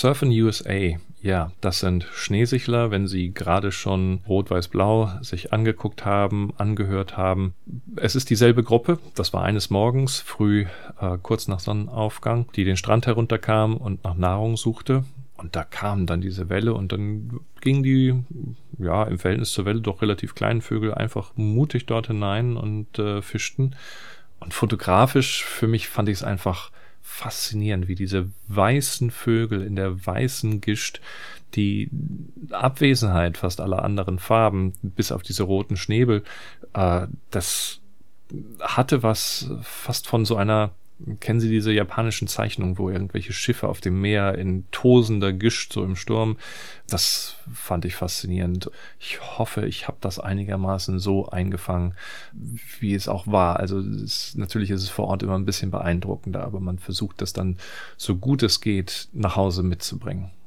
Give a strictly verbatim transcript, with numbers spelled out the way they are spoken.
Surfin' U S A, ja, das sind Schneesichler, wenn sie gerade schon Rot-Weiß-Blau sich angeguckt haben, angehört haben. Es ist dieselbe Gruppe, das war eines Morgens, früh, äh, kurz nach Sonnenaufgang, die den Strand herunterkam und nach Nahrung suchte. Und da kam dann diese Welle und dann gingen die, ja, im Verhältnis zur Welle doch relativ kleinen Vögel einfach mutig dort hinein und äh, fischten. Und fotografisch, für mich fand ich es einfach faszinierend, wie diese weißen Vögel in der weißen Gischt die Abwesenheit fast aller anderen Farben, bis auf diese roten Schnäbel, äh, das hatte was fast von so einer, kennen Sie diese japanischen Zeichnungen, wo irgendwelche Schiffe auf dem Meer in tosender Gischt, so im Sturm, das fand ich faszinierend. Ich hoffe, ich habe das einigermaßen so eingefangen, wie es auch war. Also es, natürlich ist es vor Ort immer ein bisschen beeindruckender, aber man versucht das dann, so gut es geht, nach Hause mitzubringen.